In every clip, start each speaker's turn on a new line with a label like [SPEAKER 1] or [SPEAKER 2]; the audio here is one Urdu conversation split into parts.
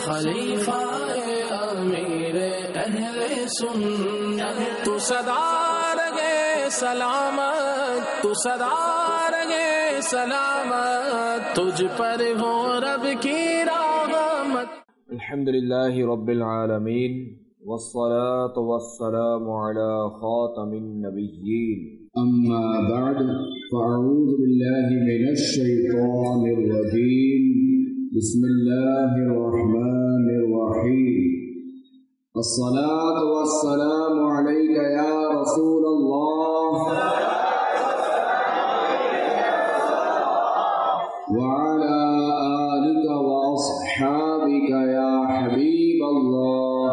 [SPEAKER 1] خلیفہ امیر اہل سنت، تو صدا رہے سلامت، تو صدا رہے سلامت، تجھ پر ہو رب کی رحمت۔
[SPEAKER 2] الحمدللہ رب العالمین والصلاة والسلام على خاتم النبیین، اما بعد فاعوذ باللہ من الشیطان الرجیم، بسم اللہ الرحمن الرحیم۔ الصلاة والسلام علیک یا رسول اللہ وعلى آلك وأصحابك يا حبيب الله۔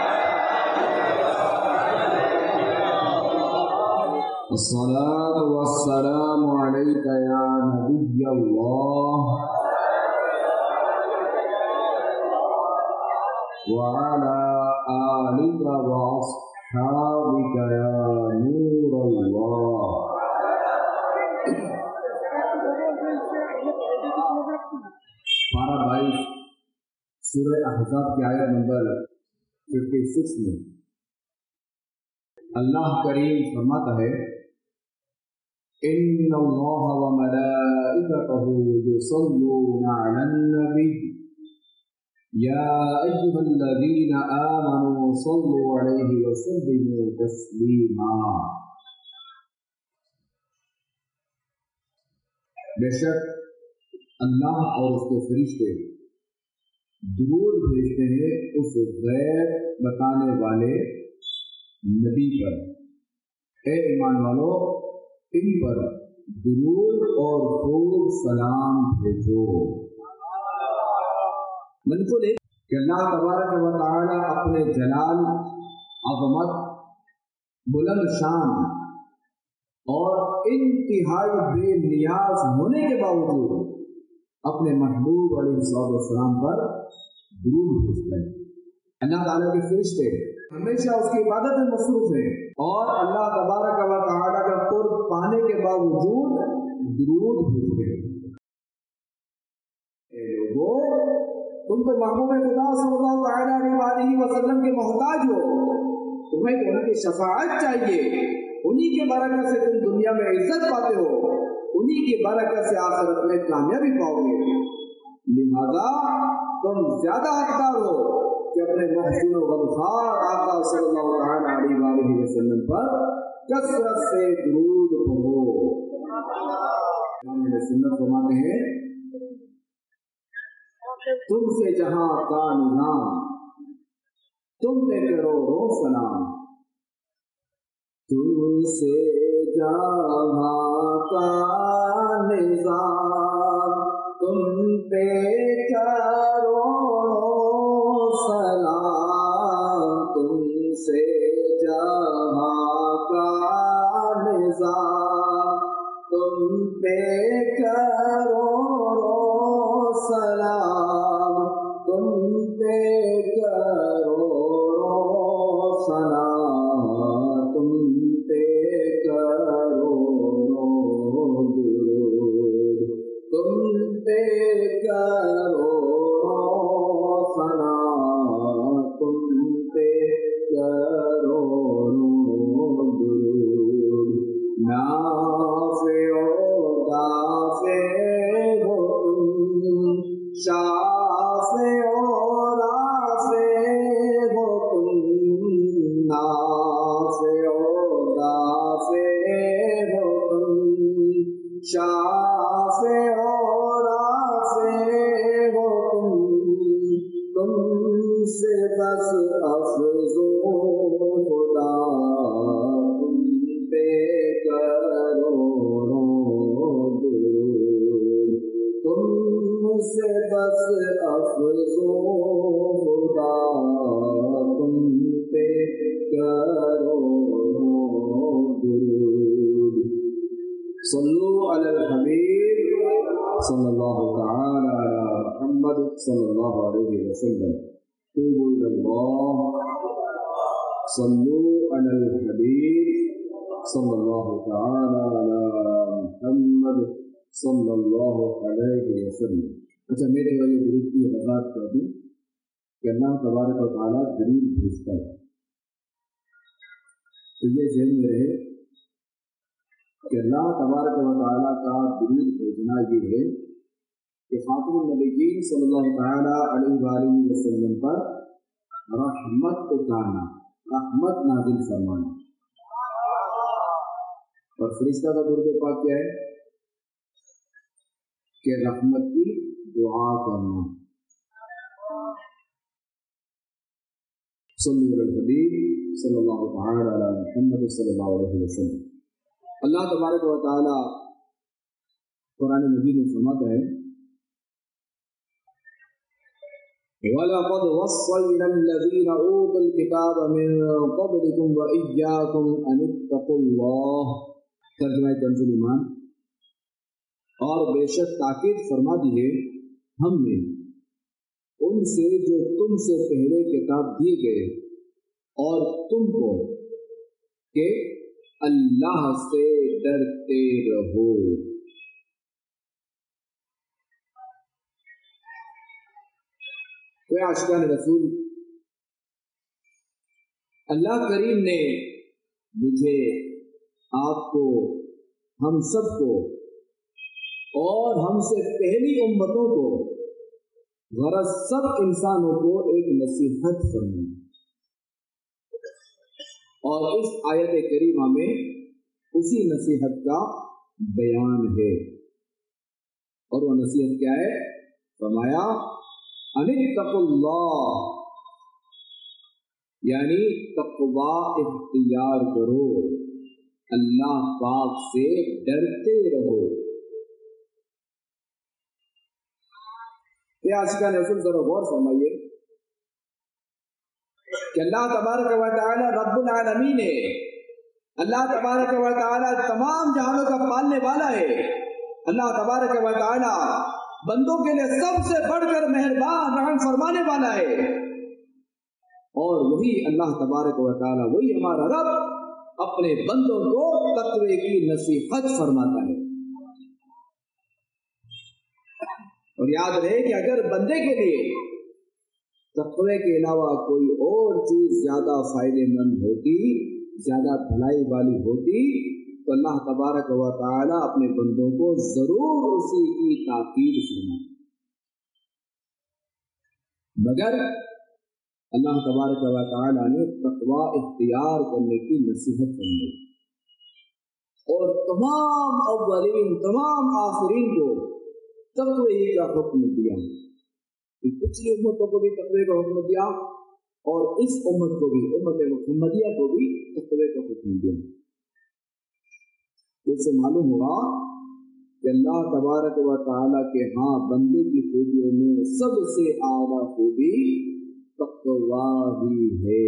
[SPEAKER 2] الصلاة والسلام عليك يا نبي الله وعلى آلك وأصحابك يا نور الله۔ پارہ 22 سورہ احزاب کی آیت نمبر 56 میں اللہ کریم فرماتا ہے ان اللہ وملائکتہ یصلون علی النبی یا ایھا الذین آمنوا صلوا علیہ وسلموا تسلیما۔ بے شک اللہ اور اس کے فرشتے درود بھیجتے ہیں اس غیب بتانے والے نبی پر۔ اے ایمان والو، ان پر درود اور خوب سلام بھیجو۔ منقول ہے کہ اللہ تبارک و تعالی اپنے جلال، عظمت، بلند شان اور انتہائی بے نیاز ہونے کے باوجود اپنے محبوب علیہ السلام پر درود بھیجتا ہے۔ اللہ تعالیٰ کے فرشتے ہمیشہ اس کی عبادت میں مصروف ہیں اور اللہ تبارک و تعالیٰ کا قرب پانے کے باوجود درود بھیجتے ہیں۔ اے لوگوں، تم تو محبوب خدا صلی اللہ علیہ وسلم کے محتاج ہو، تمہیں تو ان کی شفاعت چاہیے، انہی کی برکت سے تم دنیا میں عزت پاتے ہو، انہی کی برکت سے آخرت میں کامیابی پاؤ گے، لہذا تم زیادہ حقدار ہو کہ اپنے محسن و غمخوار آقا صلی اللہ علیہ وسلم پر کثرت سے درود پڑھو۔ امام سنت فرماتے ہیں تم سے جہاں کا نظام، تم پہ کروڑوں سلام، تم سے جہاں کا نظام، تم پہ کروڑوں سلام، تم سے جہاں کا نظام، تم پہ کروڑوں سلام، تم پہ کروڑوں سلام، تم پہ کروڑوں درود، تم پہ کروڑوں سلام، تم پہ کروڑوں درود۔ نافع و دافع ہو تم، شافع و رافع ہو تم، نافع و دافع ہو تم، شافع و رافع ہو تم سے بس افزوں خدا، تم پہ کروڑوں درود، تم سے بس افزوں خدا، تم پہ کروڑوں درود۔ صلو علی الحبیب صلی اللہ تعالی علی محمد صلی اللہ علیہ وسلم۔ توبوا الی اللہ، صلو علی الحبیب صلی اللہ تعالی علی محمد صلی اللہ علیہ وسلم۔ اچھا، میرے والے درود کی وضاحت کر دوں۔ کہ اللہ تبارک و تعالیٰ درود بھیجتا ہے. تو یہ ذہن میں رہے کہ اللہ تبارک و تعالیٰ کا درود بھیجنا یہ ہے کہ خاتم النبیین صلی اللہ تعالیٰ علیہ وآلہ وسلم پر رحمت اتارنا، رحمت نازل فرمانا. اور فرشتہ کا درود پاک کیا ہے کہ رحمت کی دعا کرنا. صلی اللہ علیہ الحبیب صلی اللہ تعالی علی محمد صلی اللہ علیہ وسلم. اللہ تبارک و تعالی قرآن مجید میں فرماتا ہے وَلَقَدْ وَصَّيْنَا الَّذِينَ أُوتُوا الْكِتَابَ مِن قَبْلِكُمْ وَإِيَّاكُمْ أَنِ اتَّقُوا اللَّهَ. ترجمہ کنز ایمان. اور بے شک تاکید فرما دی ہے ہم نے ان سے جو تم سے پہلے کتاب دیے گئے اور تم کو کہ اللہ سے ڈرتے رہو. تو عاشقان رسول، اللہ کریم نے مجھے، آپ کو، ہم سب کو اور ہم سے پہلی امتوں کو، غرض سب انسانوں کو ایک نصیحت فرمائی. اور اس آیت کریمہ میں اسی نصیحت کا بیان ہے. اور وہ نصیحت کیا ہے؟ فرمایا ان اتقوا اللہ، یعنی تقوی اختیار کرو، اللہ پاک سے ڈرتے رہو. عاشقان رسول ذرا غور فرمائیے کہ اللہ تبارک و تعالی رب العالمین ہے. اللہ تبارک و تعالی تمام جہانوں کا پالنے والا ہے. اللہ تبارک و تعالی بندوں کے لیے سب سے بڑھ کر مہربان رحم فرمانے والا ہے. اور وہی اللہ تبارک و تعالی، وہی ہمارا رب اپنے بندوں کو تقوی کی نصیحت فرماتا ہے. اور یاد رہے کہ اگر بندے کے لیے تقوی کے علاوہ کوئی اور چیز زیادہ فائدے مند ہوتی، زیادہ بھلائی والی ہوتی، تو اللہ تبارک و تعالی اپنے بندوں کو ضرور اسی کی تاکید فرماتا. مگر اللہ تبارک و تعالی نے تقوی اختیار کرنے کی نصیحت فرمائی اور تمام اولین تمام آخرین کو تقوی کا حکم دیا. پچھلی امتوں کو بھی تقوی کا حکم دیا اور اس امت کو بھی، امت محمدیہ کو بھی تقوی کا حکم دیا. اس سے معلوم ہوا کہ اللہ تبارک و تعالیٰ کے ہاں بندے کی خوبیوں میں سب سے اعلیٰ خوبی تقوی ہی ہے.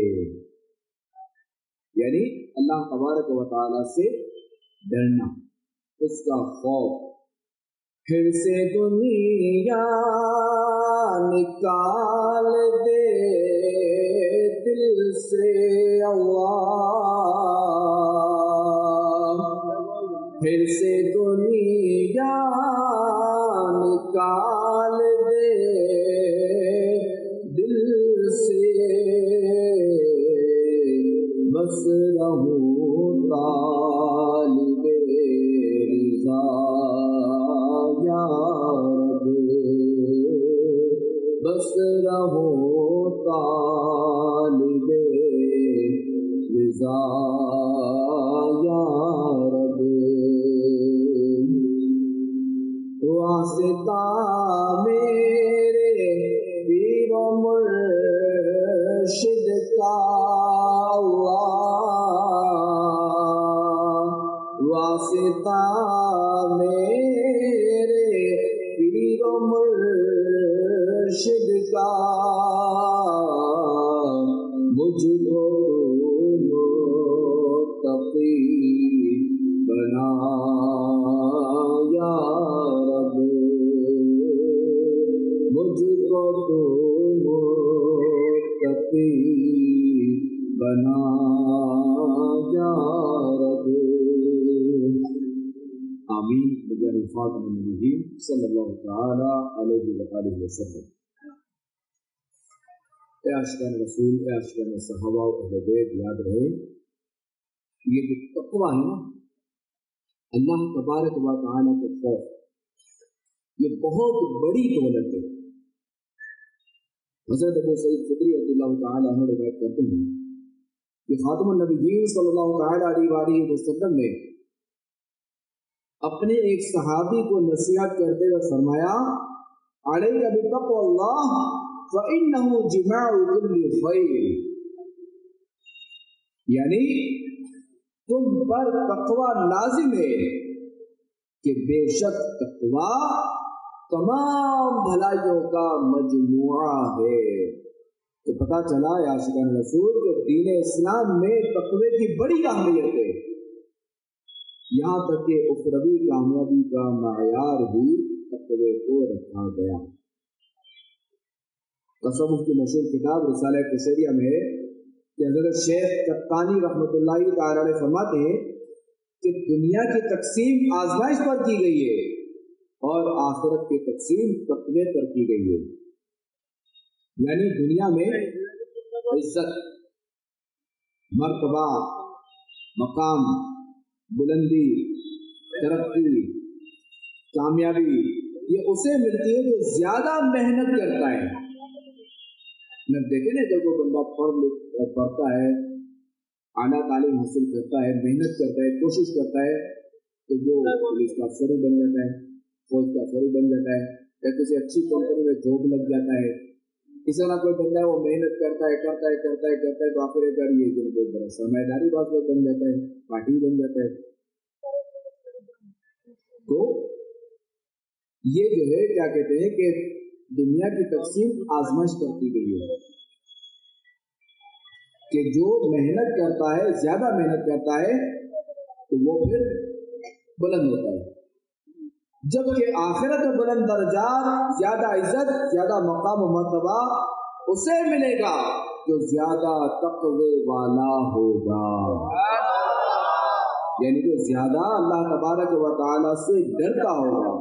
[SPEAKER 2] یعنی اللہ تبارک و تعالیٰ سے ڈرنا، اس کا خوف. پھر سے دنیا نکال دے دل سے اللہ، پھر سے دنیا نکال دے دل سے، بس رہوں طالب رضا یا رب، بس رہوں طالب رضا یا رب. واسطہ میرے پیر و مرشد کا واسطہ میرے پیر و مرشد کا، مجھ کو تقی بنا یا رب، مجھ کو تقی بنا یا رب. آمین بجاہ خاتم النبیین صلی اللہ تعالی علیہ وآلہ وسلم. اے عاشقان رسول، اے عاشقان صحابہ و اہل بیت، یاد رہے یہ جو تقویٰ ہے نا، اللہ تبارک و تعالیٰ کے خوف، یہ بہت بڑی دولت ہے۔ حضرت ابو سعید خدری رضی اللہ تعالیٰ عنہ روایت کرتے ہیں کہ خاتم النبیین صلی اللہ تعالیٰ علیہ وسلم نے اپنے ایک صحابی کو نصیحت کرتے ہوئے فرمایا، علیک بتقوی اللہ فإنہ جماع کل خیر، یعنی تم پر تقوی لازم ہے کہ بے شک تقوی تمام بھلائیوں کا مجموعہ ہے۔ تو پتہ چلا یا عاشقان رسول کہ دین اسلام میں تقوی کی بڑی اہمیت ہے، یہاں تک کہ اخروی کامیابی کا معیار بھی تقوی کو رکھا گیا۔ تصوف کی مشہور کتاب رسالہ قشیریہ میں کہ حضرت شیخ قطانی رحمۃ اللہ تعالی علیہ فرماتے ہیں کہ دنیا کی تقسیم آزمائش پر کی گئی ہے اور آخرت کی تقسیم تقوی پر کی گئی ہے، یعنی دنیا میں عزت، مرتبہ، مقام، بلندی، ترقی، کامیابی یہ اسے ملتی ہے جو زیادہ محنت کرتا ہے۔ نہ دیکھیں نا، جب وہ بندہ پڑھتا ہے، اعلیٰ تعلیم حاصل کرتا ہے، محنت کرتا ہے، کوشش کرتا ہے، تو وہ پولیس کا افسر بن جاتا ہے، فوج کا افسر بن جاتا ہے، یا کسی اچھی کمپنی میں جاب لگ جاتا ہے۔ اس طرح کوئی بندہ ہے وہ محنت کرتا ہے تو آخر کار یہ جو کوئی بڑا سرمایہ داری باز بن جاتا ہے، پارٹی بن جاتا ہے۔ تو یہ جو ہے کیا کہتے ہیں کہ دنیا کی تقسیم آزمائش پر کی گئی ہے کہ جو محنت کرتا ہے، زیادہ محنت کرتا ہے تو وہ پھر بلند ہوتا ہے، جبکہ آخرت میں بلند درجات، زیادہ عزت، زیادہ مقام و مرتبہ اسے ملے گا جو زیادہ تقوی والا ہوگا، یعنی جو زیادہ اللہ تبارک و تعالی سے ڈرتا ہوگا۔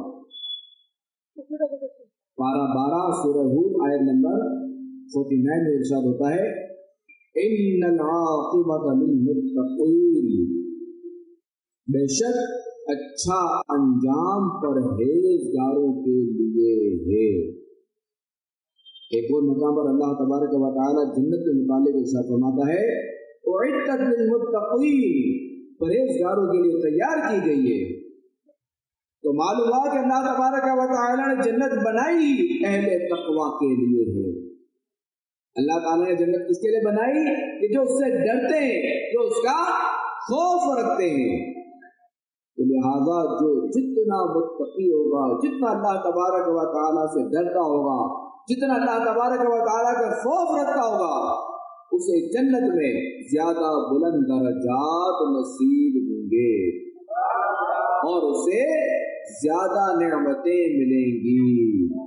[SPEAKER 2] پارہ 12 سورہ ہود آیت نمبر 49 میں ارشاد ہوتا ہے، ان العاقبۃ للمتقین، بے شک اچھا انجام پرہیزگاروں کے لیے ہے۔ ایک اور مقام پر اللہ تبارک و تعالی جنت کے متعلق ارشاد فرماتا ہے، اعدت للمتقین، پرہیزگاروں کے لیے تیار کی گئی ہے۔ تو معلوم ہوا کہ اللہ تبارک و تعالی نے جنت بنائی اہل تقوی کے لیے ہے۔ اللہ تعالی نے جنت کس کے لیے بنائی؟ کہ جو اس سے ڈرتے ہیں، جو اس کا خوف رکھتے ہیں۔ تو لہذا جو جتنا متقی ہوگا، جتنا اللہ تبارک و تعالیٰ سے ڈرتا ہوگا، جتنا اللہ تبارک و تعالیٰ کا خوف رکھتا ہوگا، اسے جنت میں زیادہ بلند درجات نصیب ہوں گے اور اسے زیادہ نعمتیں ملیں گی۔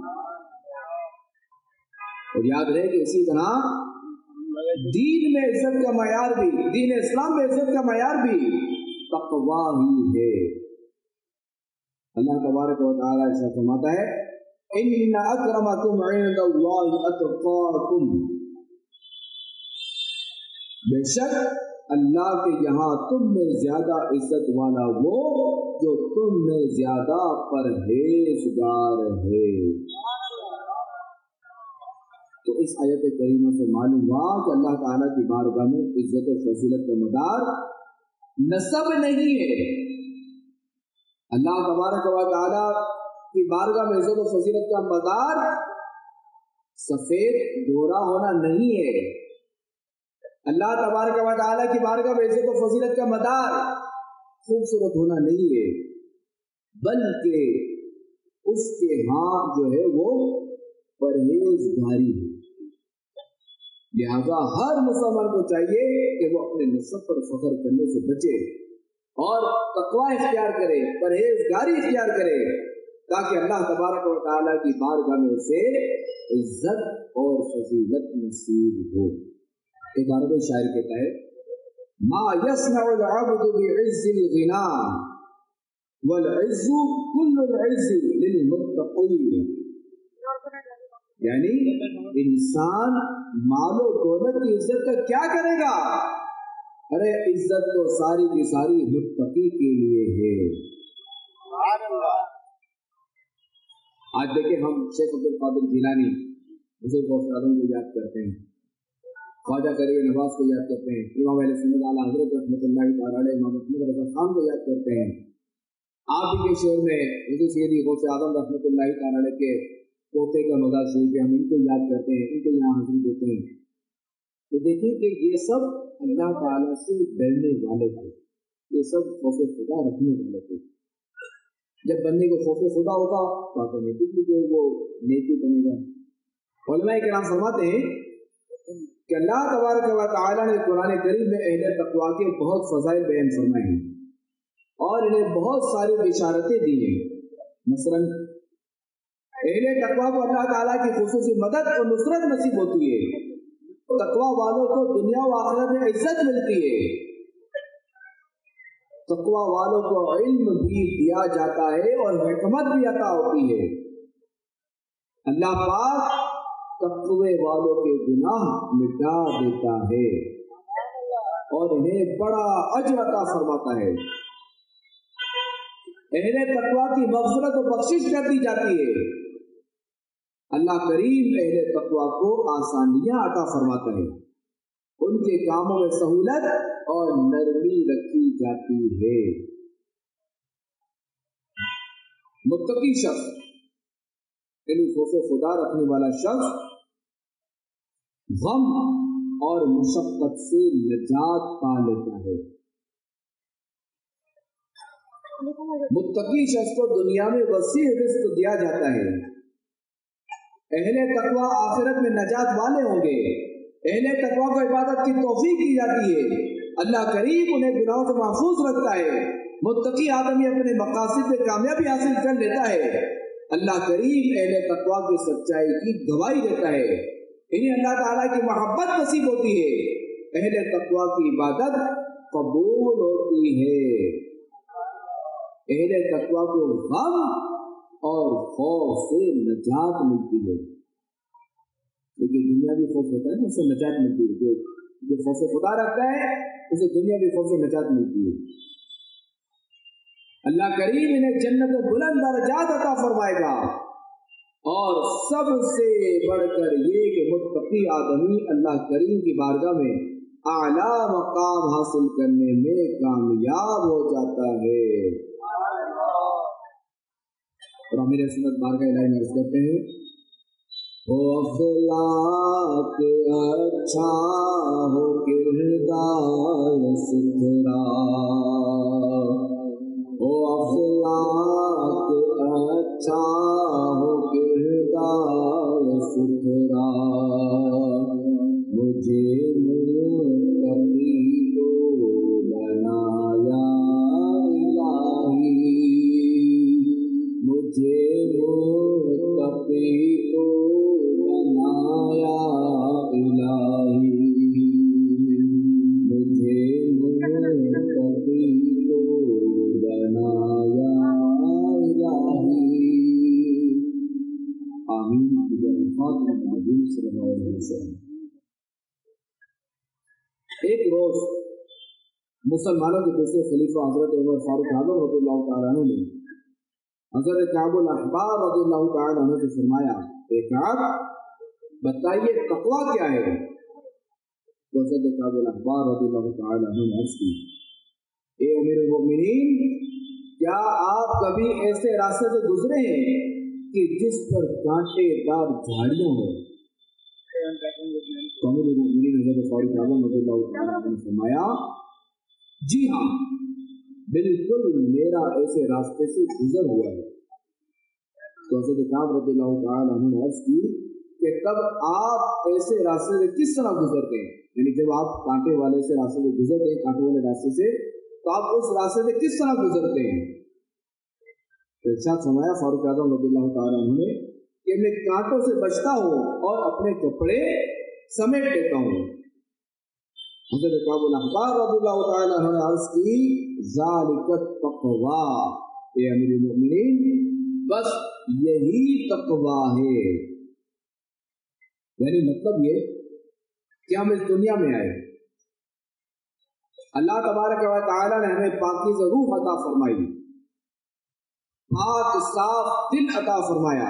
[SPEAKER 2] اور یاد رہے کہ اسی طرح دین میں عزت کا معیار بھی، دین اسلام میں عزت کا معیار بھی تقوی ہی ہے۔ اللہ تبارک و تعالیٰ ایسا فرماتا ہے، ان اکرمکم عند اللہ اتقاکم، بے شک اللہ کے یہاں تم میں زیادہ عزت والا وہ جو تم میں زیادہ پرہیزگار ہے۔ تو اس آیت کریمہ سے معلوم ہوا کہ اللہ تعالیٰ کی بارگاہ میں عزت و فضیلت کا مدار نسب نہیں ہے۔ اللہ تبارک و تعالیٰ کی بارگاہ میں عزت و فضیلت کا مدار سفید گورا ہونا نہیں ہے۔ اللہ تبارک و تعالیٰ کی بارگاہ میں عزت و فضیلت کا مدار خوبصورت ہونا نہیں ہے، بلکہ اس کے ہاں جو ہے وہ پرہیزگاری ہے۔ لہذا ہر مسلمان کو چاہیے کہ وہ اپنے نسب پر فخر کرنے سے بچے اور تقوی اختیار کرے، پرہیزگاری اختیار کرے، تاکہ اللہ تبارک و تعالیٰ کی بارگاہ میں اسے عزت اور فضیلت نصیب ہو۔ ایک عربی شاعر کہتا ہے، ما يصنع العبد بعز الغنى والعز كل العز للمتقين، یعنی انسان مال و دولت کی عزت کا کیا کرے گا؟ ارے عزت تو ساری کی ساری متقی کے لیے ہے۔ آج دیکھیں ہم شیخ عبد القادر جیلانی حضور غوث اعظم کو یاد کرتے ہیں، خواجہ قریب نواز کو یاد کرتے ہیں، امام اہل سنت اعلیٰ حضرت رحمۃ اللہ تعالی علیہ امام محمد رضا خان کو یاد کرتے ہیں۔ آپ ہی کے شعر میں حضور سیدی غوث اعظم رحمۃ اللہ تعالی علیہ کے پوتے کا مزار شریف ہے، ہم ان کو یاد کرتے ہیں، ان کو یہاں حاضری دیتے ہیں۔ تو دیکھیں کہ یہ سب اللہ تعالیٰ سے ڈرنے والے تھے، یہ سب خوف خدا رکھنے والے تھے۔ جب بندے کو خوف خدا ہوگا تو آٹومیٹکلی جو وہ نیکی بنے گا۔ علماء کرام فرماتے ہیں کہ اللہ تبارک و تعالیٰ نے قرآن کریم میں اہل تقویٰ کے بہت فضائل بیان فرمائے ہیں اور انہیں بہت ساری بشارتیں دی ہیں۔ مثلا اہل تقویٰ کو اللہ تعالیٰ کی خصوصی مدد اور نصرت نصیب ہوتی ہے، تقویٰ والوں کو دنیا و آخرت میں عزت ملتی ہے، تقویٰ والوں کو علم بھی دیا جاتا ہے اور حکمت بھی عطا ہوتی ہے۔ اللہ پاک تقوی والوں کے گناہ مٹا دیتا ہے اور انہیں بڑا اجر عطا فرماتا ہے۔ اہل تقویٰ کی مغفرت و بخشش کر دی جاتی ہے۔ اللہ کریم اہل تقویٰ کو آسانیاں عطا فرماتا ہے، ان کے کاموں میں سہولت اور نرمی رکھی جاتی ہے۔ متقی شخص یعنی خوف خدا رکھنے والا شخص غم اور مشقت سے نجات پا لیتا ہے۔ متقی شخص کو دنیا میں وسیع رزق دیا جاتا ہے۔ اہل تقویٰ آخرت میں نجات والے ہوں گے۔ اہل تقویٰ کو عبادت کی توفیق دی جاتی ہے، اللہ کریم انہیں گناہوں سے محفوظ رکھتا ہے۔ متقی آدمی اپنے مقاصد میں کامیابی حاصل کر لیتا ہے۔ اللہ کریم اہل تقویٰ کی سچائی کی گواہی دیتا ہے، انہیں اللہ تعالیٰ کی محبت نصیب ہوتی ہے۔ اہل تقویٰ کی عبادت قبول ہوتی ہے۔ اہل تقویٰ کو غم اور خوف سے نجات ملتی ہے، کیونکہ دنیا بھی خوف ہوتا ہے نا، اس سے نجات ملتی ہے۔ جو خوف خدا رکھتا ہے اسے دنیا بھی خوف سے نجات ملتی ہے۔ اللہ کریم انہیں جنت میں بلند درجات عطا فرمائے گا، اور سب سے بڑھ کر یہ کہ متقی آدمی اللہ کریم کی بارگاہ میں اعلیٰ مقام حاصل کرنے میں کامیاب ہو جاتا ہے۔ اور امیر سنت بارگاہ الہی میں عرض کرتے ہیں، ہو اخلاق اچھا ہو کردار ستھرا، ہو اخلاق اچھا ہو کردار ستھرا، مجھے متقی کو بنایا الہی، مجھے متقی کو بنایا الہی، مجھے متقی کو بنایا الہی۔ آمین بجاہ نبی صلی اللہ علیہ وسلم۔ ایک روز مسلمانوں کے دوسرے خلیفہ حضرت عمر فاروق اعظم رضی اللہ تعالیٰ عنہ نے حضرت کعب الاحبار رضی اللہ تعالیٰ عنہ سے فرمایا، اے کعب بتائیے تقویٰ کیا ہے؟ تو حضرت کعب الاحبار رضی اللہ تعالیٰ عنہ نے عرض کی، اے امیر المؤمنین، کیا آپ کبھی ایسے راستے سے گزرے ہیں کہ جس پر کانٹے دار جھاڑیاں ہوں؟ تو امیر المؤمنین حضرت فاروق اعظم رضی اللہ تعالیٰ عنہ نے فرمایا، جی ہاں بالکل میرا ایسے راستے سے گزر ہوا ہے۔ تو حضرت کعب رضی اللہ تعالیٰ عنہ نے عرض کی کہ تب آپ ایسے راستے سے کس طرح گزرتے ہیں؟ یعنی جب آپ کانٹے والے سے راستے سے گزرتے ہیں، کانٹے والے راستے سے، تو آپ اس راستے سے کس طرح گزرتے ہیں؟ تو ارشاد فرمایا فاروق اعظم رضی اللہ تعالیٰ عنہ نے کہ میں کانٹوں سے بچتا ہوں اور اپنے کپڑے سمیٹ لیتا ہوں۔ حضرت کعب الاحبار رضی اللہ تعالیٰ عنہ نے عرض کی، ذالک التقویٰ، اے امیر المؤمنین بس یہی تقویٰ ہے۔ یعنی مطلب یہ کہ ہم اس دنیا میں آئے، اللہ تبارک و تعالیٰ نے ہمیں پاکیزہ روح عطا فرمائی، پاک صاف دل عطا فرمایا۔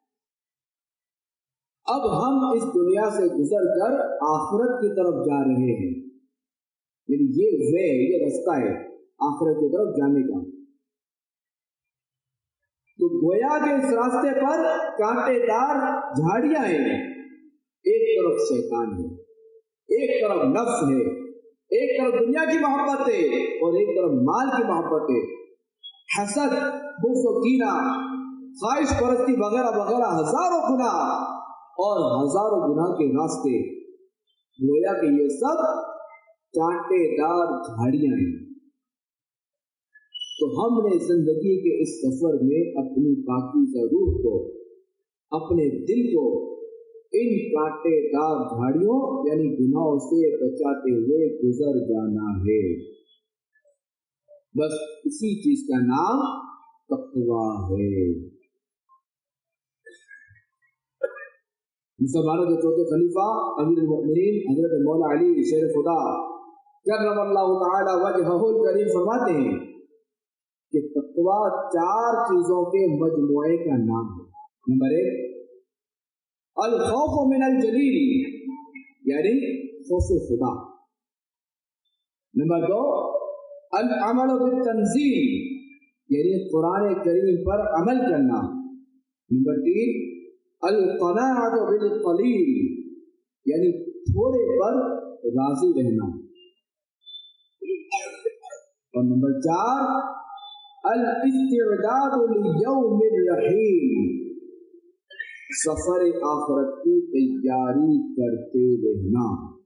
[SPEAKER 2] اب ہم اس دنیا سے گزر کر آخرت کی طرف جا رہے ہیں، یعنی یہ رستہ ہے آخرت کی طرف جانے کا۔ تو گویا کہ اس راستے پر کانٹے دار جھاڑیاں ہیں، ایک طرف شیطان ہے، ایک طرف نفس ہے، ایک طرف دنیا کی محبت ہے اور ایک طرف مال کی محبت ہے، حسد، بغض و کینہ، خواہش پرستی وغیرہ وغیرہ، ہزاروں گناہ اور ہزاروں گناہ کے راستے۔ گویا کہ یہ سب کانٹے دار جھاڑیاں ہیں۔ تو ہم نے زندگی کے اس سفر میں اپنی پاکیزہ روح کو، اپنے دل کو ان کانٹے دار جھاڑیوں یعنی گناہوں سے بچاتے ہوئے گزر جانا ہے۔ بس اسی چیز کا نام تقویٰ ہے۔ مسلمانوں کے چوتھے خلیفہ امیر المؤمنین حضرت مولا علی شیر خدا کرم اللہ تعالی وجہہ الکریم فرماتے ہیں کہ تقویٰ 4 چیزوں کے مجموعے کا نام ہے۔ نمبر 1 الخوف من الجلیل یعنی خوف خدا۔ نمبر 2 العمل بالتنزیل یعنی قرآن کریم پر عمل کرنا۔ نمبر 3 القناعۃ بالقلیل یعنی تھوڑے پر راضی رہنا۔ اور نمبر 4 الاستعداد لیوم الرحیل سفر آخرت کی تیاری کرتے رہنا۔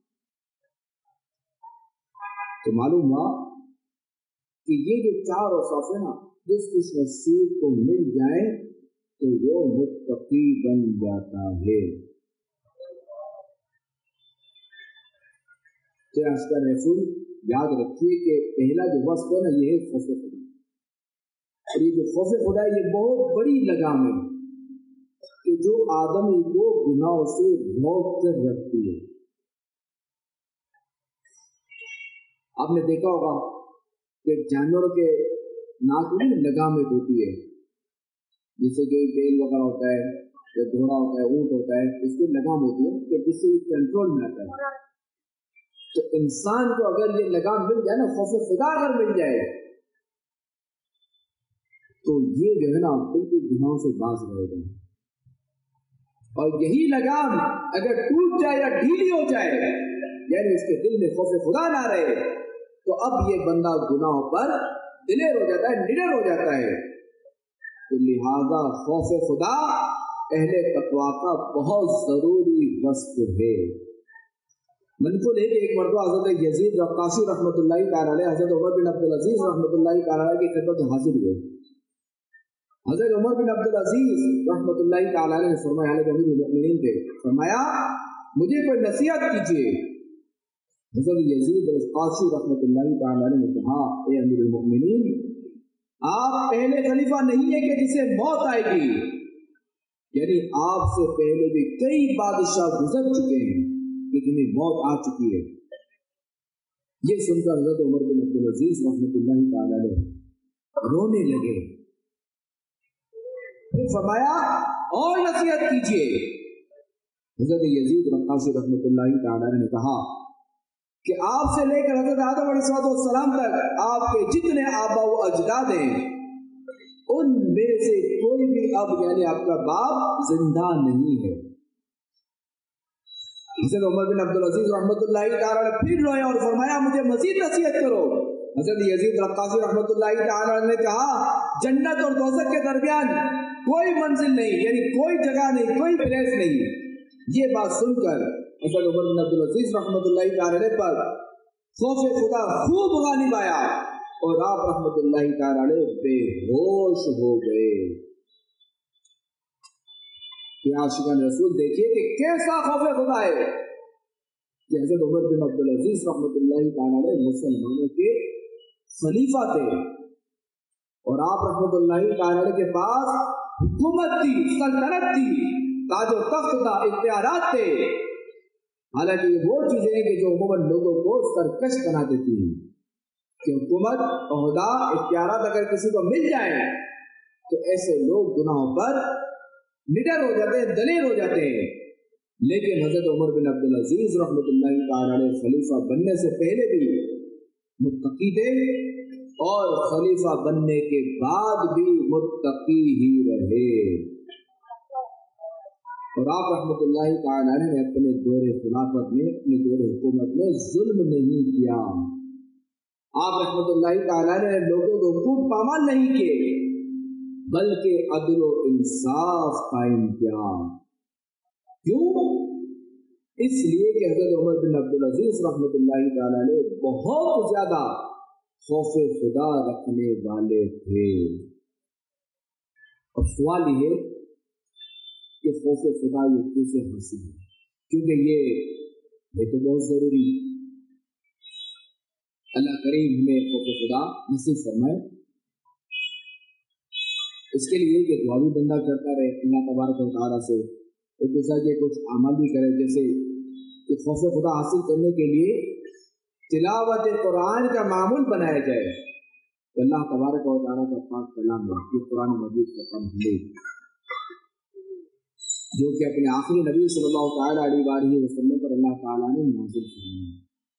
[SPEAKER 2] تو معلوم ہوا کہ یہ جو 4 اوصاف ہیں نا، جس خوش نصیب کو مل جائیں تو وہ متقی بن جاتا ہے۔ اس کا رسول یاد رکھیے کہ پہلا جو وصف ہے نا، یہ ہے خوف خدا۔ اور یہ جو خوف خدا ہے، یہ بہت بڑی لگام ہے کہ جو آدمی کو گناہوں سے روک کر رکھتی ہے۔ آپ نے دیکھا ہوگا کہ جانوروں کے ناک میں لگامیں ہوتی ہے، جیسے کہ بیل وغیرہ ہوتا ہے یا گھوڑا ہوتا ہے، اونٹ ہوتا ہے، اس کی لگام ہوتی ہے کہ جس سے کنٹرول میں آتا ہے۔ تو انسان کو اگر یہ لگام مل جائے نا، خوف خدا اگر مل جائے تو یہ جو ہے نا بالکل گناہوں سے باز رہے گا۔ اور یہی لگام اگر ٹوٹ جائے یا ڈھیلی ہو جائے، یعنی اس کے دل میں خوف خدا نہ رہے، تو اب یہ بندہ گناہوں پر دلیر ہو جاتا ہے، نڈر ہو جاتا ہے۔ تو لہذا خوف خدا اہل تقویٰ کا بہت ضروری وصف ہے۔ منقول ہے کہ ایک مرتبہ حضرت یزید رقاشی رحمۃ اللہ تعالی علیہ حضرت عمر بن عبدالعزیز رحمۃ اللہ تعالی علیہ کی خدمت میں حاضر ہوئے۔ حضرت عمر بن عبدالعزیز رحمۃ اللہ تعالی علیہ نے فرمایا، حضرت امیر المؤمنین تھے، فرمایا مجھے کوئی نصیحت کیجیے۔ حضرت یزید رقاشی رحمۃ اللہ تعالی علیہ نے کہا، اے امیر المؤمنین، آپ پہلے خلیفہ نہیں ہے کہ جسے موت آئے گی، یعنی آپ سے پہلے بھی کئی بادشاہ گزر چکے ہیں لیکن موت آ چکی ہے۔ یہ سن کر حضرت عمر بن عبدالعزیز رحمۃ اللہ تعالی علیہ رونے لگے۔ پھر فرمایا اور نصیحت کیجیے۔ حضرت یزید رقاشی رحمۃ اللہ تعالی علیہ نے کہا کہ آپ سے لے کر حضرت آدم علیہ السلام تک آپ کے جتنے آبا و اجداد ہیں، ان میں سے کوئی بھی اب یعنی آپ کا باپ زندہ نہیں ہے۔ حضرت عمر بن عبدالعزیز رحمۃ اللہ تعالی علیہ پھر روئے اور فرمایا مجھے مزید نصیحت کرو۔ حضرت یزید رقاشی رحمۃ اللہ تعالی علیہ نے کہا جنت اور دوزخ کے درمیان کوئی منزل نہیں، یعنی کوئی جگہ نہیں، کوئی پلیس نہیں۔ یہ بات سن کر حضرت عمر بن عبدالعزیز رحمۃ اللہ تعالی علیہ پر خوف خدا خوب غالب آیا اور آپ رحمۃ اللہ تعالی علیہ بے ہوش ہو گئے۔ عاشقان رسول دیکھیے کہ کیسا خوف خدا ہے کہ حضرت عمر بن عبدالعزیز رحمۃ اللہ تعالی علیہ مسلمانوں کے خلیفہ تھے اور آپ رحمۃ اللہ تعالی علیہ کے پاس حکومت تھی، سلطنت تھی، ताज व तख्त था, इख्तियारात थे। हालांकि ये वो चीजें हैं कि जो अमूमन लोगों को सरकश बना देती हैं कि हुकूमत, ओहदा, इख्तियारात अगर किसी को मिल जाए तो ऐसे लोग गुनाहों पर निडर हो जाते हैं, दलेर हो जाते हैं। लेकिन हजरत उमर बिन अब्दुल अजीज रहमतुल्लाहि तआला अलैह खलीफा बनने से पहले भी मुत्तकी थे और खलीफा बनने के बाद भी मुत्तकी ही रहे। और आप रहमतुल्लाहि तआला ने अपने दौरे खिलाफत में, अपने दौरे हुकूमत में जुल्म नहीं किया। आप रहमतुल्लाहि तआला ने लोगों को खूब पामाल नहीं किए, बल्कि अदल व इंसाफ कायम किया। क्यों? इसलिए कि हजरत उमर बिन अब्दुल अजीज रहमतुल्लाहि तआला ने बहुत ज्यादा खौफ खुदा रखने वाले थे। अब सवाल ये कि खौफ खुदा ये कैसे हासिल है, क्योंकि ये तो बहुत जरूरी है। अल्लाह करीम हमें खौफ खुदा नसीब फरमाए। इसके लिए कि दुआ भी बंदा करता रहे अल्लाह तबारक व तआला से, एक दूसरे के कुछ अमल भी करे, जैसे कि खौफ खुदा हासिल करने के लिए तिलावत कुरान का मामूल बनाया जाए। तो अल्लाह तबारक व तआला का पाक कलाम है, ये कुरान मजीद का कम है, जो कि अपने आखिरी नबी सल्लल्लाहु अलैहि वसल्लम पर अल्लाह ताला ने नाज़िल किया।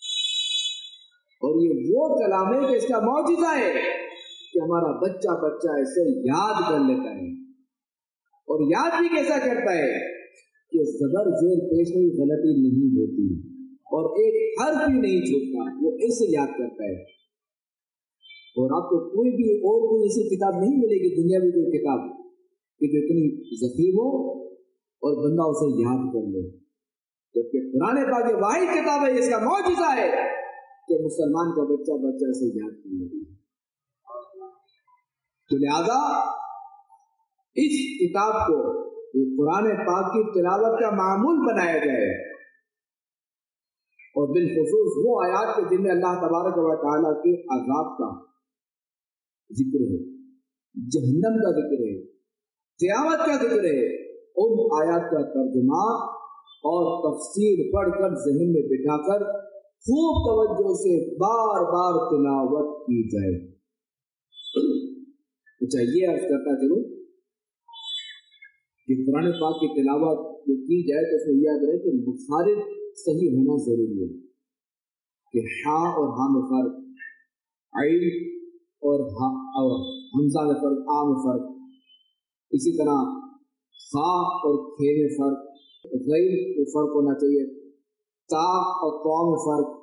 [SPEAKER 2] और ये वो कलाम है कि इसका मौजिज़ा है कि हमारा बच्चा इसे याद कर लेता है। और याद भी कैसा करता है कि जबर जेर पेश में गलती नहीं होती और एक हर्फ भी नहीं छूटता, वो ऐसे याद करता है। और आपको कोई भी और कोई ऐसी किताब नहीं मिलेगी दुनिया में, कोई किताब कि जो इतनी ज़ख़ीम हो और बंदा उसे याद कर ले, जबकि कुरान पाक ये वाहिद किताब है, इसका मौजिज़ा है कि मुसलमान का बच्चा इसे याद कर लेता है। तो लिहाजा इस किताब को कुरान पाक की तिलावत का मामूल बनाया जाए, और बिलखुसूस वो आयात के जिनमें अल्लाह तबारक व तआला के अज़ाब का जिक्र है, जहन्नम का जिक्र है, क़यामत का जिक्र है, उन आयात का तर्जुमा और तफसीर पढ़कर ज़हन में बिठाकर खूब तवज्जो से बार बार तिलावत की जाए। अच्छा, ये अर्ज करता चलो कि कुरान पाक की तिलावत जो की जाए तो उसमें याद रहे कि मुखारिज सही होना जरूरी है, कि हा और हा में फर्क, आइन और हमजा में फर्क, आ में फर्क, इसी तरह खा और खे में फर्क, गैर में फर्क होना चाहिए, ता और तौ में फर्क,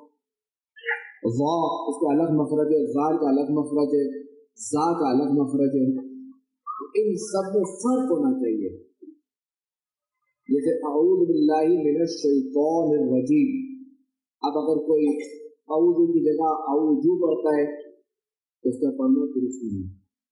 [SPEAKER 2] ज़ा उसका अलग मखरज है, ज़ाल का अलग मखरज है, ज़ा का अलग मखरज है, इन सब में फर्क होना चाहिए। जैसे अऊज़ु बिल्लाहि मिनश शैतानिर रजीम, अब अगर कोई अऊज़ु की जगह अऊज़ु पढ़ता है तो उसका पढ़ना दुरुस्त नहीं।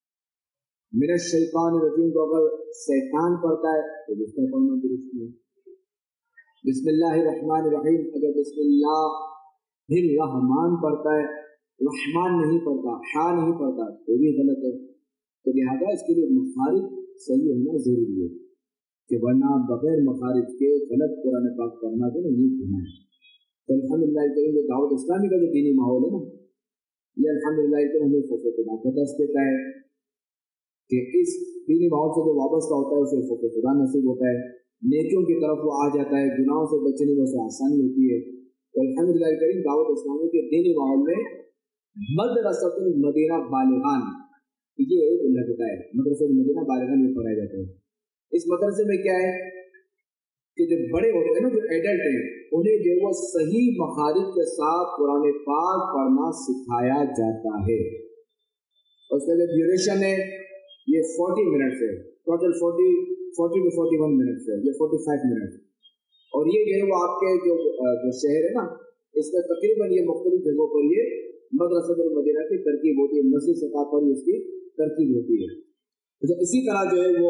[SPEAKER 2] मिनश शैतानिर रजीम को अगर शैतान पढ़ता है तो उसका पढ़ना दुरुस्त नहीं। बिस्मिल्लाहिर रहमानिर रहीम अगर बिस्मिल्लाहिर रहमान पढ़ता है, रहमान नहीं पढ़ता, हा नहीं पढ़ता, तो भी गलत है। तो लिहाजा इसके लिए मखारिज सही होना जरूरी है, कि वरना बगैर मखारिज के गलत कुरान पाक पढ़ना तो नहीं होना है। तो अल्हम्दुलिल्लाह करेंगे दावत इस्लामी का जो दीनी माहौल है ना, ये अल्हम्दुलिल्लाह तो हमें खौफ खुदा का दर्स देता है कि इस दीनी माहौल से जो वाबस्ता होता है उसे खौफ खुदा नसीब होता है, नेकियों की तरफ वो आ जाता है, गुनाहों से बचने में उसे आसानी होती है। तो अल्हम्दुलिल्लाह करीम दावत इस्लामी के दीनी माहौल में मदरसतुल मदीना बालिगान ये एक लगता है, मदरसतुल मदीना बालिगान ये पढ़ाया जाता है। इस मदरसे में क्या है कि जो बड़े होते हैं ना, जो एडल्ट हैं, उन्हें जो वो सही मखारिज के साथ कुरान पाक पढ़ना सिखाया जाता है। और उसका जो ड्यूरेशन है ये 40 मिनट्स है, टोटल 40 to 41 मिनट्स है, ये 45 मिनट। और ये जो है वो आपके जो शहर है ना, इसमें तकरीबन ये मुख्तलिफ जगहों पर ये मदरसतुल मदीना की तरकीब होती है, मस्जिद सतह पर इसकी तरकीब होती है। तो इसी तरह जो है वो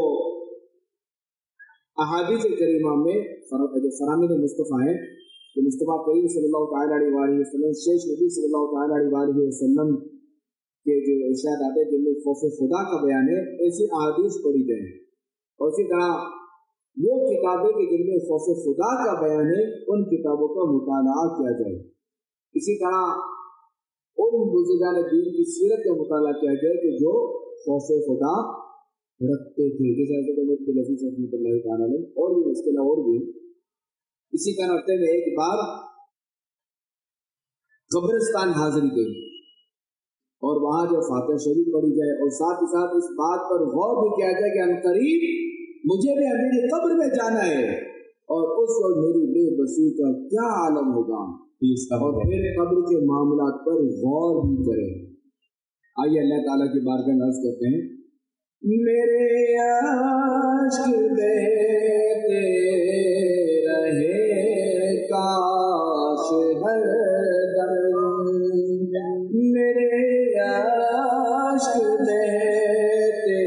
[SPEAKER 2] अहादीस करीमा में जो फरामीन मुस्तफ़ा है, तो मुस्तफ़ा करीम सल्लल्लाहु अलैहि वसल्लम शेष नबी सल्लल्लाहु अलैहि वसल्लम के जो इरशाद आते हैं जिनमें खौफ खुदा का बयान है, ऐसी अहादीस पढ़ी जाए। और इसी तरह وہ کتابیں کہ جن میں خوف خدا کا بیان ہے ان کتابوں کا مطالعہ کیا جائے. اسی طرح ان بزرگان دین کی سیرت کا مطالعہ کیا جائے کہ جو خوف خدا رکھتے تھے، جیسے حضرت عمر بن عزیز رحمۃ اللہ تعالیٰ علیہ اور بھی اس کے علاوہ اور بھی. اسی کا رکھتے میں ایک بار قبرستان حاضری گئی اور وہاں جو فاتحہ شریف پڑھی جائے اور ساتھ ہی ساتھ اس بات پر غور بھی کیا جائے کہ عنقریب مجھے بھی میری قبر میں جانا ہے اور اس وقت میری بے بسی کا کیا عالم ہوگا، اور پھر قبر کے معاملات پر غور بھی کرے. آئیے اللہ تعالیٰ کی بارگاہ میں عرض کرتے ہیں، میرے عشق بہتے رہے کاش ہر دم، میرے عشق بہتے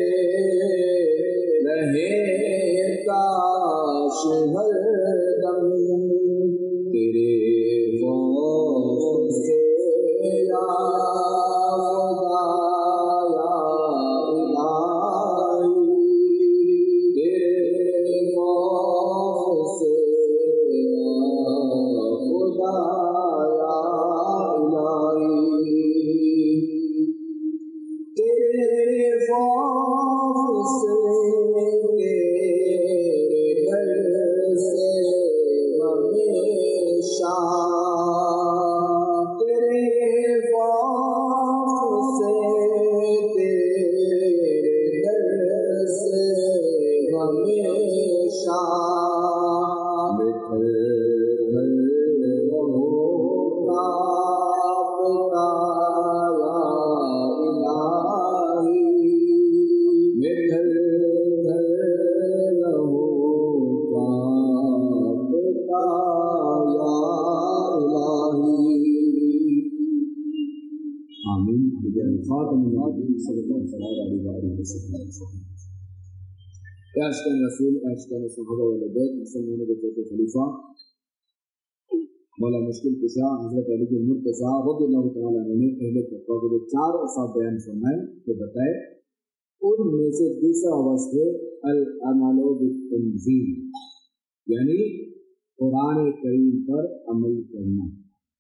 [SPEAKER 2] رہے کاش ہر دم، تیرے خوف سے یا خدا یا الہی، تیرے خوف سے یا خدا یا الہی، تیرے خوف سے عاشقان رسول، عاشقان صحابہ والبیت، مسلمانوں کے چوتھے خلیفہ مولا مشکل کشا حضرت علی مرتضیٰ رضی اللہ تعالیٰ عنہ نے اہل تقویٰ کے جو 4 اوصاف بیان فرمائے تو بتائے، ان میں سے دوسرا وصف ہے العمل بالتنزیل، یعنی قرآن کریم پر عمل کرنا.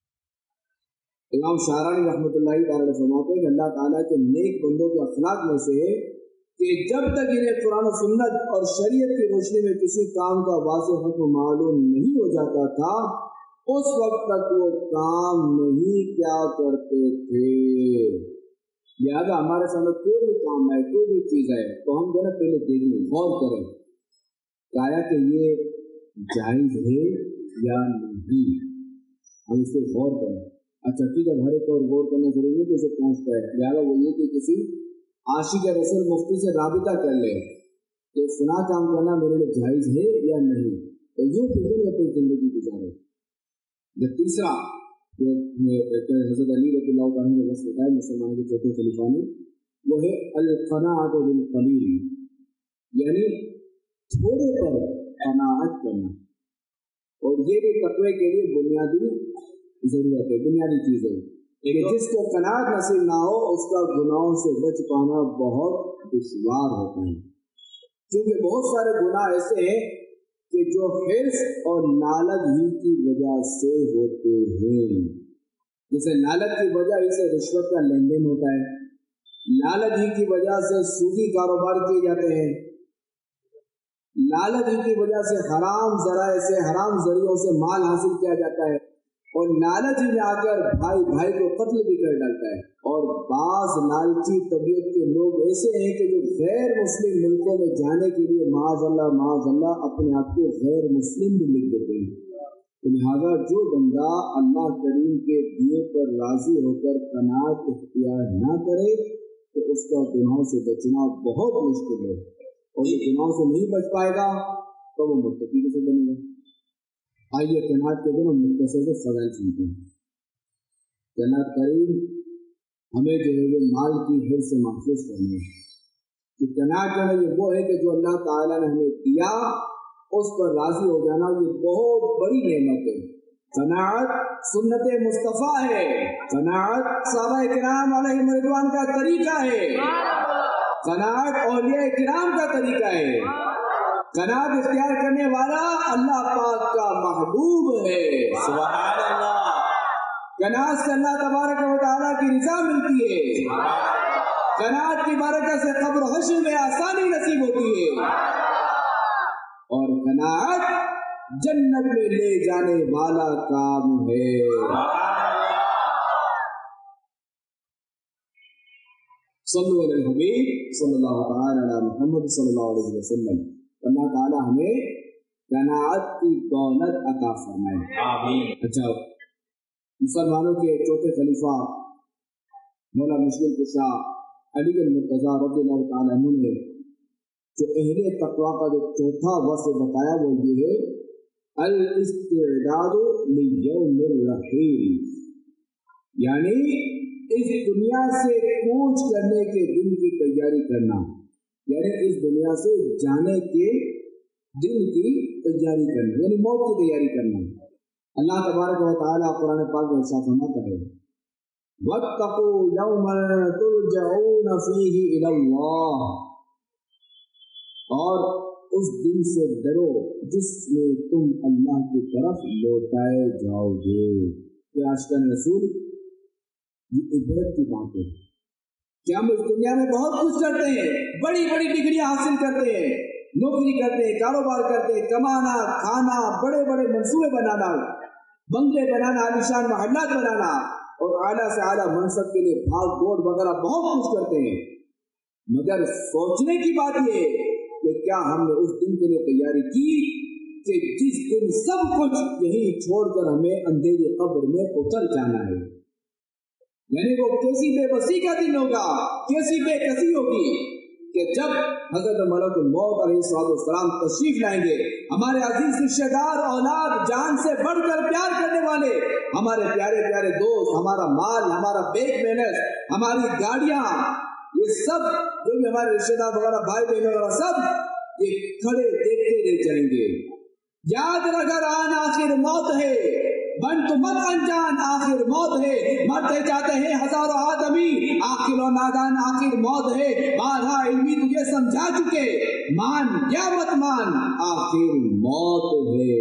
[SPEAKER 2] امام شارانی رحمۃ اللہ تعالیٰ فرماتے ہیں کہ اللہ تعالیٰ کے نیک بندوں کے اخلاق میں سے ہے کہ جب تک انہیں قرآن و سنت اور شریعت کی روشنی میں کسی کام کا واضح حکم معلوم نہیں ہو جاتا تھا اس وقت تک وہ کام نہیں کیا کرتے تھے. لہٰذا ہمارے سامنے کوئی بھی کام ہے، کوئی بھی چیز ہے تو ہم جو ہے پہلے دیکھیں، غور کریں کہ آیا کہ یہ جائز ہے یا نہیں، ہم اس پہ غور کریں. اچھا ٹھیک ہے، ہر ایک اور غور کرنا ضروری ہے کہ اسے پہنچتا ہے. لہٰذا وہ یہ کہ کسی عاشق رسول مفتی سے رابطہ کر لے کہ فلاں کام کرنا میرے لیے جائز ہے یا نہیں، تو یوں پھر اپنی زندگی گزارے. جب تیسرا جو حضرت علی رضی اللہ عنہ نے وصف بتایا مسلمانوں کے چوتھے خلیفہ نے، وہ ہے القناعۃ بالقلیل، یعنی تھوڑے پر قناعت کرنا. اور یہ بھی تقوی کے لیے بنیادی ضرورت ہے، بنیادی چیز ہے کہ جس کو قناعت نصیب نہ ہو اس کا گناہوں سے بچ پانا بہت دشوار ہوتا ہے. کیونکہ بہت سارے گناہ ایسے ہیں کہ جو حرص اور لالچ ہی کی وجہ سے ہوتے ہیں. جیسے لالچ کی وجہ سے رشوت کا لین دین ہوتا ہے، لالچ ہی کی وجہ سے سودی کاروبار کیے جاتے ہیں، لالچ ہی کی وجہ سے حرام ذرائع سے، حرام ذریعوں سے مال حاصل کیا جاتا ہے، اور لالچ ہی میں آ کر بھائی بھائی کو قتل بھی کر ڈالتا ہے. اور بعض لالچی طبیعت کے لوگ ایسے ہیں کہ جو غیر مسلم ملکوں میں جانے کے لیے معاذ اللہ اپنے آپ کو غیر مسلم بھی لکھ دیتے ہیں. لہٰذا جو بندہ اللہ کریم کے دیے پر راضی ہو کر قناعت اختیار نہ کرے تو اس کا گناہوں سے بچنا بہت مشکل ہے، اور یہ گناہوں سے نہیں بچ پائے گا تو وہ متقی کیسے بنے گا. آئیے قناعت کے دن ہم مختصر سے فضائل سنتے ہیں. قناعت کریم ہمیں جو ہے وہ مال کی حرص سے محفوظ کرنی ہے. کہ قناعت جو ہے یہ وہ ہے کہ جو اللہ تعالیٰ نے ہمیں دیا اس پر راضی ہو جانا، یہ بہت بڑی نعمت ہے. قناعت سنت مصطفیٰ ہے، قناعت صحابہ کرام علیہم رضوان کا طریقہ ہے، قناعت اولیاء کرام کا طریقہ ہے. قناعت اختیار کرنے والا اللہ پاک کا محبوب ہے.
[SPEAKER 3] سبحان اللہ.
[SPEAKER 2] قناعت سے اللہ تبارک و تعالیٰ کی رضا ملتی ہے. قناعت کی برکت سے قبر و حشر میں آسانی نصیب ہوتی ہے. اور قناعت جنت میں لے جانے والا کام ہے. صلو علی الحبیب صلی اللہ تعالی علی محمد صلی اللہ علیہ وسلم. اللہ تعالی ہمیں قناعت کی دولت عطا فرمائے.
[SPEAKER 3] آمین.
[SPEAKER 2] اچھا، مسلمانوں کے چوتھے خلیفہ مولا مشکل کشا علی المرتضیٰ رضی اللہ تعالی عنہ نے جو اہل تقویٰ کا جو چوتھا وصف بتایا وہ یہ ہے الاستعداد لیوم الرحیل، یعنی اس دنیا سے کوچ کرنے کے دن کی تیاری کرنا، یعنی اس دنیا سے جانے کے دن کی تیاری کرنا، یعنی موت کی تیاری کرنا. اللہ تبارک و تعالیٰ قرآن پاک میں ارشاد فرماتا ہے وَاتَّقُوا يَوْمًا تُرْجَعُونَ فِيهِ إِلَى اللَّهِ، اور اس دن سے ڈرو جس میں تم اللہ کی طرف لوٹائے جاؤ گے. کہ عاشقان رسول یہ عبرت کی بات ہے کہ ہم اس دنیا میں بہت کچھ کرتے ہیں، بڑی بڑی ڈگریاں حاصل کرتے ہیں، نوکری کرتے ہیں، کاروبار کرتے ہیں، کمانا کھانا، بڑے بڑے منصوبے بنانا، بنگلے بنانا، عالیشان محلات بنانا، اور اعلیٰ سے اعلیٰ منصب کے لیے بھاگ دوڑ وغیرہ بہت کچھ کرتے ہیں. مگر سوچنے کی بات یہ ہے کہ کیا ہم نے اس دن کے لیے تیاری کی کہ جس دن سب کچھ یہی چھوڑ کر ہمیں اندھیری قبر میں اتر جانا ہے. یعنی وہ کیسی بے بسی کا دن ہوگا، کیسی بے کسی ہوگی کہ جب حضرت ملک الموت علیہ السلام تشریف لائیں گے، ہمارے عزیز رشتہ دار، اولاد، جان سے بڑھ کر پیار کرنے والے، ہمارے پیارے پیارے دوست، ہمارا مال، ہمارا بینک بیلنس، ہماری گاڑیاں، یہ سب جو بھی ہمارے رشتہ دار وغیرہ، بھائی بہن وغیرہ، سب یہ کھڑے دیکھتے رہ جائیں گے. یاد رکھ آن آخر موت ہے، بن تو مت انجان آخر موت ہے، مرتے جاتے ہیں ہزاروں آدمی، آخر و نادان آخر موت ہے، بارہ علمی تجھے سمجھا چکے، مان یا مت مان آخر موت ہے.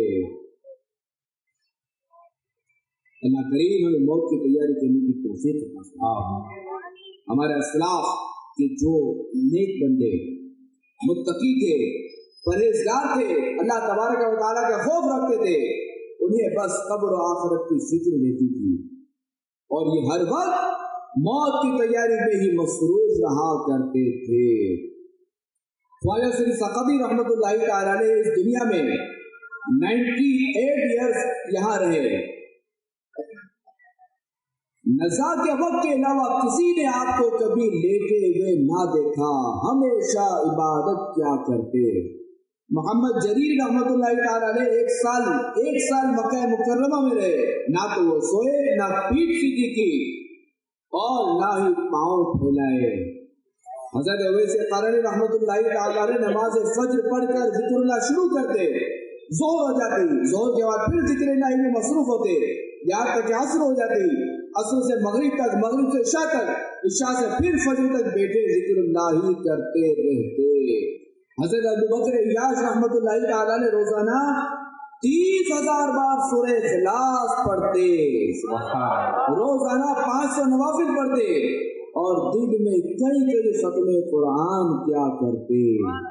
[SPEAKER 2] اللہ کریم ہمیں موت کی تیاری کرنے کی توفیق عطا فرمائے. ہمارے اسلاف کے جو نیک بندے متقی تھے، پرہیزگار تھے، اللہ تبارک و تعالیٰ کا خوف رکھتے تھے، انہیں بس قبر و آخرت کی فکر رہتی تھی اور یہ ہر وقت موت کی تیاری میں ہی مصروف رہا کرتے تھے. خواجہ سری ثقفی رحمۃ اللہ تعالیٰ نے اس دنیا میں 98 ایئرز یہاں رہے. نزا کے وقت کے علاوہ کسی نے آپ کو کبھی لیٹے ہوئے نہ دیکھا، ہمیشہ عبادت کیا کرتے. محمد جریر رحمۃ اللہ تعالیٰ نے ایک سال مکہ مکرمہ میں رہے، نہ تو وہ سوئے، نہ پیٹ سیدھی کی اور نہ ہی پاؤں پھیلائے. حضرت اویس قرنی رحمۃ اللہ تعالیٰ نے نماز فجر پڑھ کر ذکر اللہ شروع کرتے، ظہر ہو جاتی، ظہر کے بعد پھر ذکر اللہ میں مصروف ہوتے، یہاں تک کہ عصر ہو جاتی، عصر سے مغرب تک، مغرب سے عشاء تک، عشاء سے پھر فجر تک بیٹھے ذکر اللہ ہی کرتے رہتے. حضرت ابو بکر عیاش رحمۃ اللہ تعالیٰ نے روزانہ 30,000 بار سورہ اخلاص پڑھتے، روزانہ 500 نوافل پڑھتے اور دن میں کئی ختم قرآن کیا کرتے.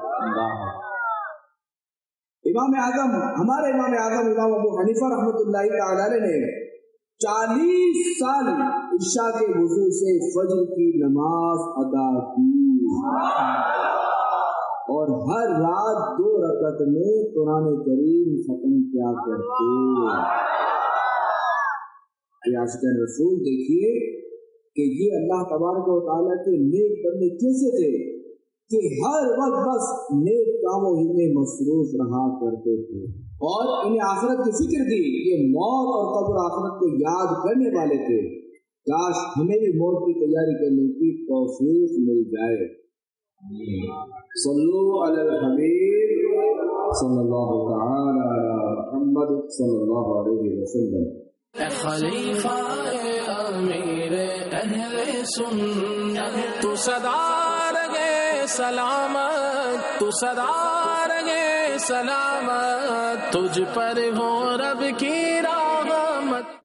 [SPEAKER 2] امام اعظم، ہمارے امام اعظم امام ابو حنیفہ رحمۃ اللہ تعالیٰ نے 40 سال عشاء کے وضو سے فجر کی نماز ادا کی اور ہر رات 2 رکعت میں قرآن کریم ختم کیا کرتے. عاشقان رسول دیکھیے کہ یہ اللہ تبارک و تعالیٰ کے نیک بندے کیسے تھے کہ ہر وقت بس نیک کاموں ہی میں مصروف رہا کرتے تھے اور انہیں آخرت کی فکر تھی. یہ موت اور قبر آخرت کو یاد کرنے والے تھے. کاش ہمیں بھی موت کی تیاری کرنے کی توفیق مل جائے. صلو علی الحبیب صلی اللہ تعالی علی محمد صلی اللہ علیہ وسلم.
[SPEAKER 1] اے خلیفہ امیر اہل سنت تو صدا رہے سلامت، تو صدا رہے سلامت تجھ پر ہو رب کی راہ